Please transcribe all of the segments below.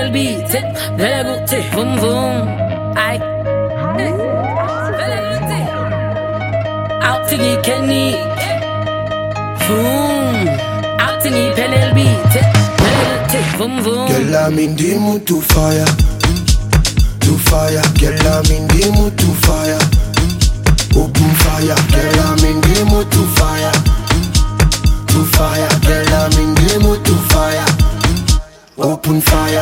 le beat, fais-le goûter, vroom vroom. Aïe, fais-le goûter. Out tingy Kenny, vroom. Out tingy fais-le beat, fais-le goûter, vroom vroom. Girl, I'm in the mood to fire, to fire. Girl, I'm in the mood to fire. Open fire, girl, I'm in the mood to fire, to fire. Girl, I'm in the mood to fire. Open fire.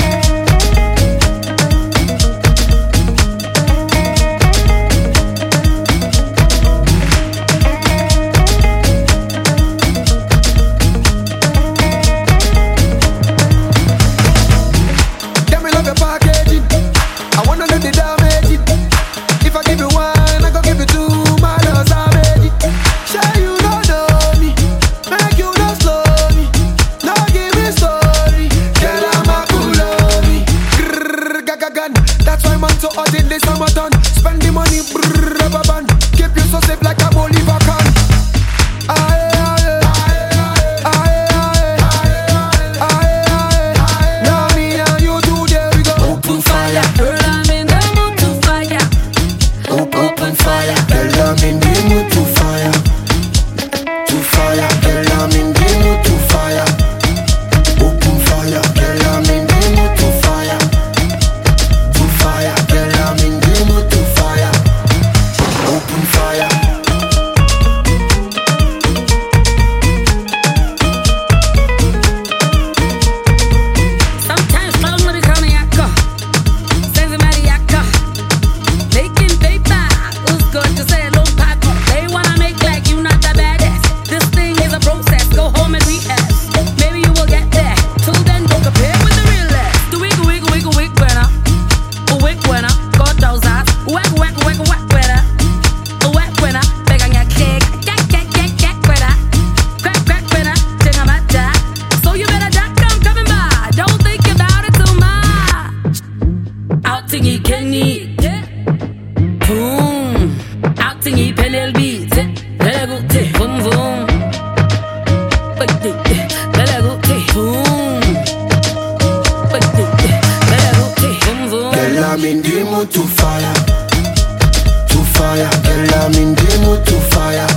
That's why man so hot in the summertime. Spend the money, rubber band. Keep you so safe like a Bolivar can. Aye, aye, aye, aye, aye, aye. Now me and you today we go. Open fire, girl, I'm in the mood to fire. Open fire, girl, I'm in the mood to fire, to fire. Girl, I'm in the mood to fire. Open fire, girl, I'm in the mood to fire. Fire, girl, I'm in the mood to fire. Open fire. Sometimes floating with a cognac, senza mariaca. Making paper, who's good to say low paco. They wanna make like you not the baddest. This thing is a process, go home and react. Maybe you will get there. Till then, don't compare with the real less. The wiggle, wiggle, wiggle, wiggle, burner. Wek winner, got those eyes. Wek winner. Wek winner, big on your cake. Get winner. Crack winner, ting on my jack. So you better duck, I'm coming by. Don't think about it too much. Out tingy Kenny. Boom. Out tingy pelle beat. Let go te, boom boom. Let go te, boom. Girl, I'm in the mood to fire, to fire. Girl, I'm in the mood to fire.